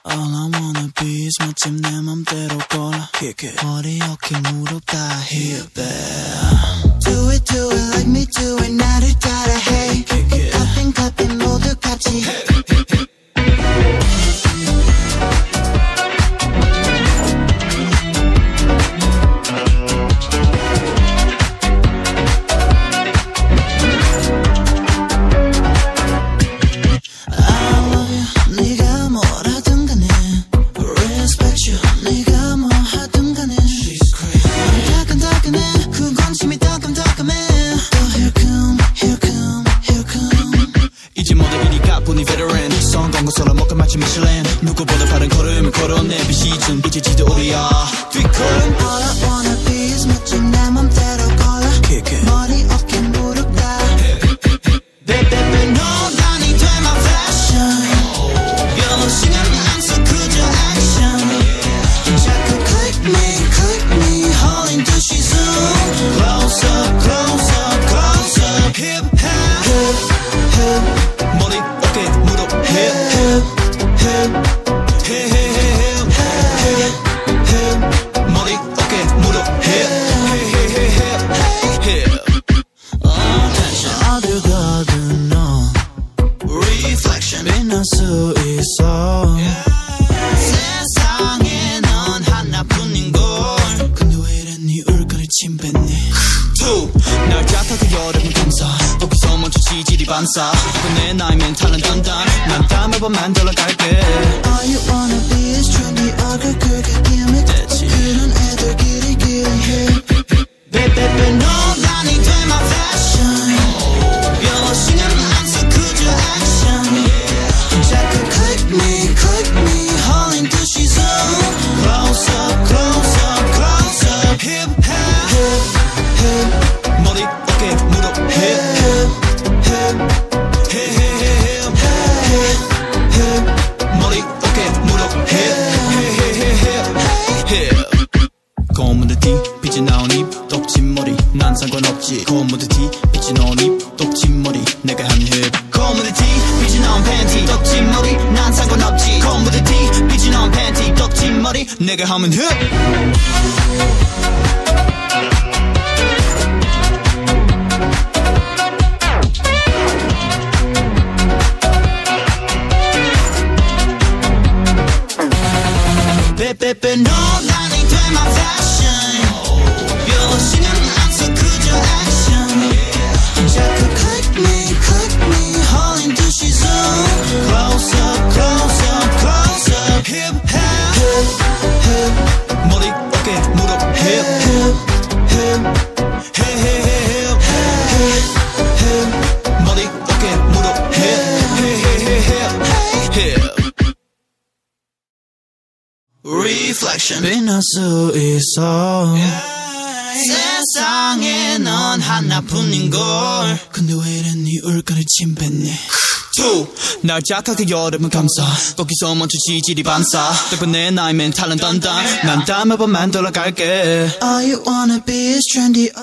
All I wanna be is 멋짐 내 맘대로 골라 머리 어깨 무릎 다 힙해 Do it like me do it 나를 따라해 Clapping 모두 같이 성공고서로 먹고 마치 미슐랭 누구보다 빠른 걸음을 걸어내 비시즌 이제 지도리야 뒷걸음 All I wanna be is 멋진 내 맘대로 골라 머리 어깨 무릎 다 Baby 논란이 돼 my fashion 여러 시간 안 써 그저 action 자꾸 click me 홀린 듯이 zoom Close up close up close up hip hop 머리 어깨 무릎 hip 머리 어깨 무릎 어딜 가든 넌 Reflection 빛날 수 있어 세상에 넌 하나뿐인걸 근데 왜 이래 네 얼굴에 침 뱉니 날 얕아도 여름은 감사 거기서 멈춰 지질이 반사 내 나이 멘탈은 단단 난 다음에번 만들어 갈게 All you wanna be is trendy 얼굴 긁게 기믹 그런 애들끼리 해 Baby 논란이 돼 my fashion 여러 시간 안 써 그저 action 자꾸 click me 홀린 듯이 zoom Close up close up close up hip hop 머리 어깨 무릎 hip 머리 어깨 무릎 hip 고무드 티 빛이 나온 입 똑진 머리 난 상관없지 고무드 티 빛이 나온 입 똑진 머리 내가 한 힙 고무드 티 빛이 나온 팬티 똑진 머리 난 상관없지 고무드 티 빛이 나온 팬티 똑진 머리 내가 하면 힙 Baby 논란이 돼 my fashion 여러 시간 안 써 그저 action 자꾸 click me 홀린 듯이 zoom Close up close up close up hip hop 머리 어깨 무릎 hip 머리 어깨 무릎 hip Reflection 빛날 수 있어 세상에 넌 하나뿐인걸 근데 왜 이래 네 얼굴에 침 뱉니 날 짝하게 여름은 감사 거기서 멈춰 지질이 반사 덕분 내 나이 멘탈은 단단 난 다음에 번 만들어 갈게 All you wanna be is trendy